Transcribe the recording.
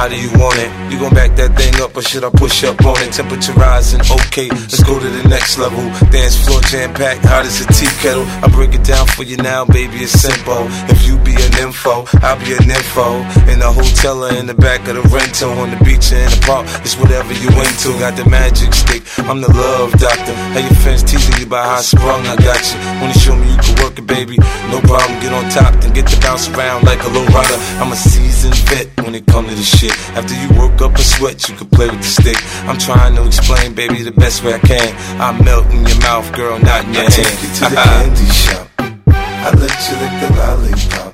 do you want it? You gon' back that thing up or should I push up on it? Temperature rising, okay, let's go to the next level. Dance floor jam-packed, hot as a tea kettle. I break it down for you now, baby, it's simple. If you be an info, I'll be an info. In the hotel or in the back of the rental, on the beach or in the park, it's whatever you into. Got the magic stick, I'm the love doctor. How your friends teasing you about how I sprung, I got you. Wanna show me you can work it, baby? No problem, get on top, then get to bounce around like a low rider. I'm a seasoned vet when it comes to this shit. After you work up a sweat, you can play with the stick. I'm trying to explain, baby, the best way I can. I melt in your mouth, girl, not in your hand. I take you to the candy shop. I let you lick the lollipop.